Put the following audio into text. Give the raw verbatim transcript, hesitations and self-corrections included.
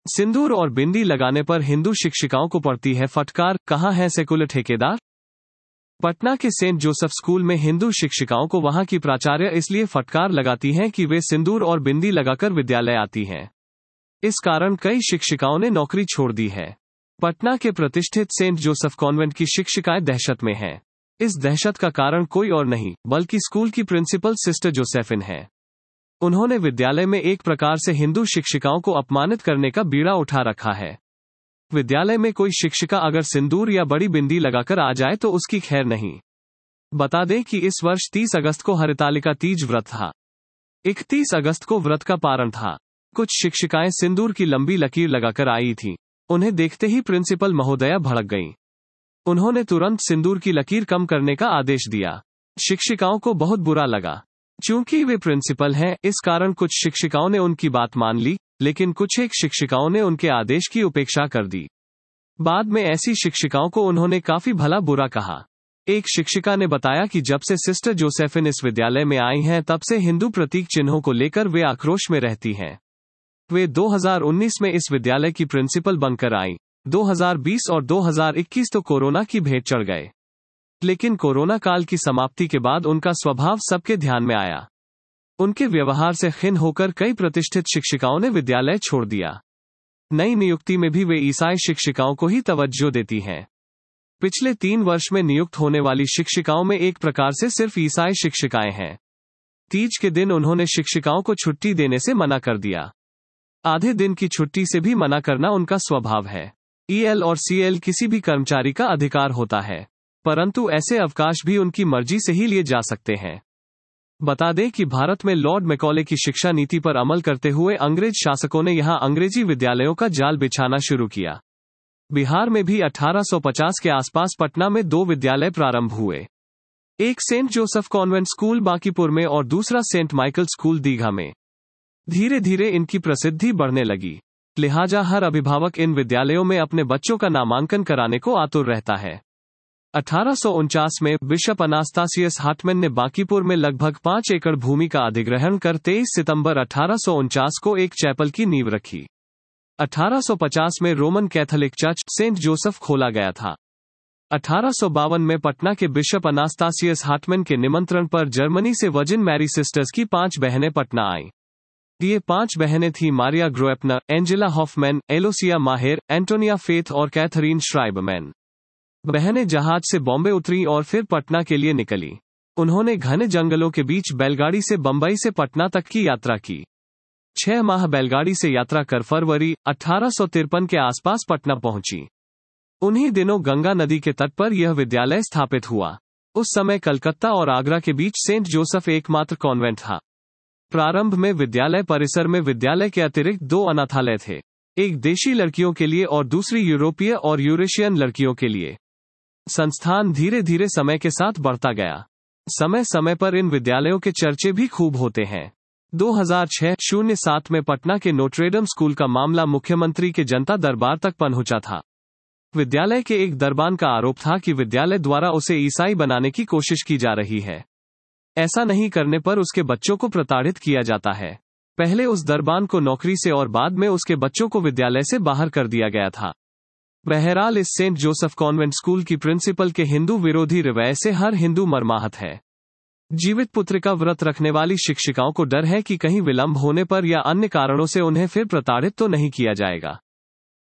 सिंदूर और बिंदी लगाने पर हिंदू शिक्षिकाओं को पड़ती है फटकार, कहां है सेकुलर ठेकेदार? पटना के सेंट जोसेफ स्कूल में हिंदू शिक्षिकाओं को वहां की प्राचार्य इसलिए फटकार लगाती हैं कि वे सिंदूर और बिंदी लगाकर विद्यालय आती हैं। इस कारण कई शिक्षिकाओं ने नौकरी छोड़ दी है। पटना के प्रतिष्ठित सेंट जोसेफ कॉन्वेंट की शिक्षिकाएं दहशत में हैं। इस दहशत का कारण कोई और नहीं बल्कि स्कूल की प्रिंसिपल सिस्टर जोसेफिन है। उन्होंने विद्यालय में एक प्रकार से हिंदू शिक्षिकाओं को अपमानित करने का बीड़ा उठा रखा है। विद्यालय में कोई शिक्षिका अगर सिंदूर या बड़ी बिंदी लगाकर आ जाए तो उसकी खैर नहीं। बता दें कि इस वर्ष तीस अगस्त को हरितालिका तीज व्रत था। इकतीस अगस्त को व्रत का पारण था। कुछ शिक्षिकाएं सिंदूर की लंबी लकीर लगाकर आई थीं। उन्हें देखते ही प्रिंसिपल महोदया भड़क गईं। उन्होंने तुरंत सिंदूर की लकीर कम करने का आदेश दिया। शिक्षिकाओं को बहुत बुरा लगा। चूंकि वे प्रिंसिपल हैं, इस कारण कुछ शिक्षिकाओं ने उनकी बात मान ली, लेकिन कुछ एक शिक्षिकाओं ने उनके आदेश की उपेक्षा कर दी। बाद में ऐसी शिक्षिकाओं को उन्होंने काफी भला बुरा कहा। एक शिक्षिका ने बताया कि जब से सिस्टर जोसेफिन इस विद्यालय में आई हैं तब से हिंदू प्रतीक चिन्हों को लेकर वे आक्रोश में रहती हैं। वे दो हज़ार उन्नीस में इस विद्यालय की प्रिंसिपल बनकर आईं। दो हज़ार बीस और दो हज़ार इक्कीस तो कोरोना की भेंट चढ़ गए। लेकिन कोरोना काल की समाप्ति के बाद उनका स्वभाव सबके ध्यान में आया। उनके व्यवहार से खिन्न होकर कई प्रतिष्ठित शिक्षिकाओं ने विद्यालय छोड़ दिया। नई नियुक्ति में भी वे ईसाई शिक्षिकाओं को ही तवज्जो देती हैं। पिछले तीन वर्ष में नियुक्त होने वाली शिक्षिकाओं में एक प्रकार से सिर्फ ईसाई शिक्षिकाएं हैं। तीज के दिन उन्होंने शिक्षिकाओं को छुट्टी देने से मना कर दिया। आधे दिन की छुट्टी से भी मना करना उनका स्वभाव है। ईएल और सीएल किसी भी कर्मचारी का अधिकार होता है, परंतु ऐसे अवकाश भी उनकी मर्जी से ही लिए जा सकते हैं। बता दें कि भारत में लॉर्ड मैकॉले की शिक्षा नीति पर अमल करते हुए अंग्रेज शासकों ने यहां अंग्रेजी विद्यालयों का जाल बिछाना शुरू किया। बिहार में भी अठारह सौ पचास के आसपास पटना में दो विद्यालय प्रारंभ हुए। एक saint Joseph convent school Bankipur में और दूसरा सेंट माइकल स्कूल दीघा में। धीरे धीरे इनकी प्रसिद्धि बढ़ने लगी, लिहाजा हर अभिभावक इन विद्यालयों में अपने बच्चों का नामांकन कराने को आतुर रहता है। अठारह सौ उनचास में बिशप अनास्तासियस हार्टमैन ने बांकीपुर में लगभग पाँच एकड़ भूमि का अधिग्रहण कर तेईस सितंबर अठारह सौ उनचास को एक चैपल की नींव रखी। अठारह सौ पचास में Roman Catholic church saint Joseph खोला गया था। अठारह सौ बावन में पटना के बिशप अनास्तासियस हार्टमैन के निमंत्रण पर जर्मनी से वर्जिन मैरी सिस्टर्स की पांच बहनें पटना आईं। ये पांच बहनें थीं Maria Groepner, Angela Hoffmann, Aloysia Maher, Antonia Faith और कैथरीन श्राइबमैन। बहनें जहाज से बॉम्बे उतरी और फिर पटना के लिए निकली। उन्होंने घने जंगलों के बीच बैलगाड़ी से बंबई से पटना तक की यात्रा की। छह माह बैलगाड़ी से यात्रा कर फरवरी अठारह सौ तिरपन के आसपास पटना पहुंची। उन्हीं दिनों गंगा नदी के तट पर यह विद्यालय स्थापित हुआ। उस समय कलकत्ता और आगरा के बीच सेंट जोसेफ एकमात्र कॉन्वेंट था। प्रारंभ में विद्यालय परिसर में विद्यालय के अतिरिक्त दो अनाथालय थे, एक देशी लड़कियों के लिए और दूसरी यूरोपीय और यूरेशियन लड़कियों के लिए। संस्थान धीरे धीरे समय के साथ बढ़ता गया। समय समय पर इन विद्यालयों के चर्चे भी खूब होते हैं। दो हज़ार छह शून्य सात में पटना के नोट्रेडम स्कूल का मामला मुख्यमंत्री के जनता दरबार तक पहुंचा था। विद्यालय के एक दरबान का आरोप था कि विद्यालय द्वारा उसे ईसाई बनाने की कोशिश की जा रही है। ऐसा नहीं करने पर उसके बच्चों को प्रताड़ित किया जाता है। पहले उस दरबान को नौकरी से और बाद में उसके बच्चों को विद्यालय से बाहर कर दिया गया था। बहरहाल इस सेंट जोसेफ कॉन्वेंट स्कूल की प्रिंसिपल के हिंदू विरोधी रवैये से हर हिंदू मर्माहत है। जीवित पुत्र का व्रत रखने वाली शिक्षिकाओं को डर है कि कहीं विलंब होने पर या अन्य कारणों से उन्हें फिर प्रताड़ित तो नहीं किया जाएगा।